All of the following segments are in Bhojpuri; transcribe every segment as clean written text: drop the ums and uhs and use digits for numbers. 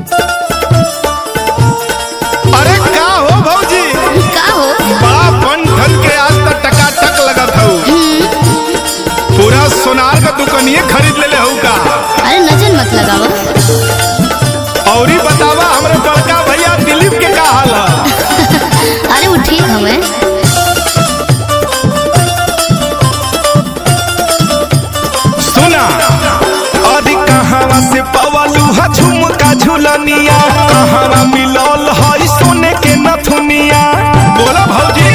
अरे का हो भौजी? का हो? बड़ा बन ठन के आज तक टकाटक लगत हूँ। पूरा सोनार का दुकानिए खरीद ले हूँ का? अरे नजर मत लगावा। और ही बतावा हमरे बड़का भैया दिलीप के का हाल है? अरे वो ठीक हवे। सुना अरे कहावा से पवलू हा झुमका झुलनिया, कहावा मिलल है सोने के नथुनिया। बोला भौजी।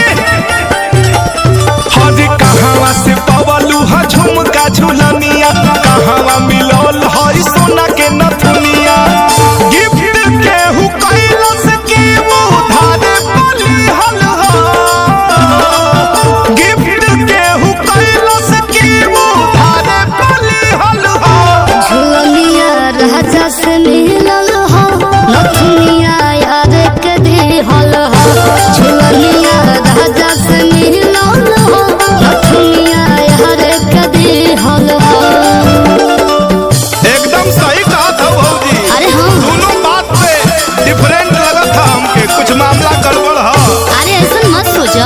अरे कहावा से पवलू हा झुमका झुलनिया, कहावा मिलल है सोना के नथुनिया। गिफ्ट केहू कैलस के उधारे बलिहल हो, गिफ्ट केहू कैलस के उधारे बलिहल हो। झुलनिया राजा से मिलल हो, नथुनिया यार के दिहल हो। झुलनिया राजा से मिलल हो, नथुनिया यार के दिहल हो। एकदम सही कहा था भौजी। अरे हाँ। दोनों बात पे डिफरेंट लगा था हमके, कुछ मामला गड़बड़ है। अरे ऐसा मत सोचा।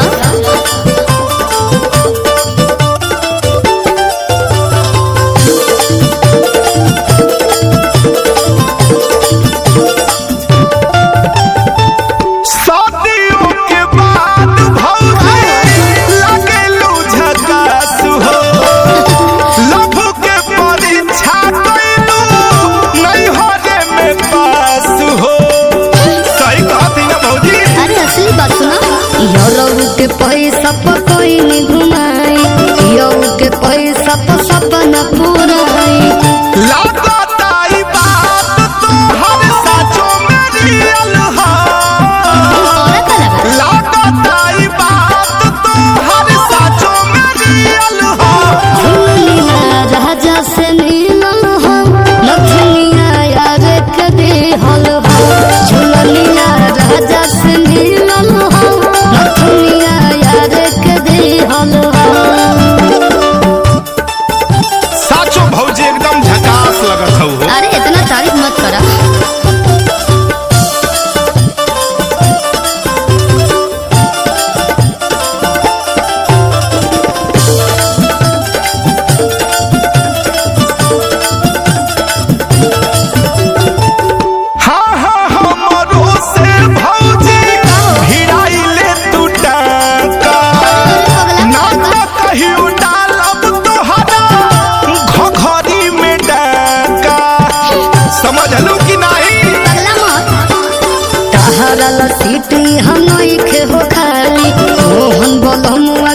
शादियों के बाद भौजी लगेलू झकास हो, लभ के परीक्षा कैलू नैहरे में पास हो। सही कहा थी ना भौजी? अरे असली बात सुना। यौ के पैसा पर कोई नहीं घुमाई, यौ के पैसा पर सपना पुराई। लागत आई बात तो हर साचो में रियल है। लागत आई बात तो हर साचो में रियल है। झुलनिया राजा से मिलल हो, नथुनिया यार के दिहल हो। झुलनिया राजा से मिलल हो, नथुनिया यार के दिहल हो। साचो भौजी एकदम झकास लगत हौ। अरे इतना तारीफ मत करा। हाँ हाँ हमरो से भौजी भिड़ाइले तू टाका, ना तो कहियो डालब तोहरा घघरी में डाका। समझलू कि नहीं? पगला मत। तहरा ला सीटी हम नइखे हो खाली, मोहन बोलमुआ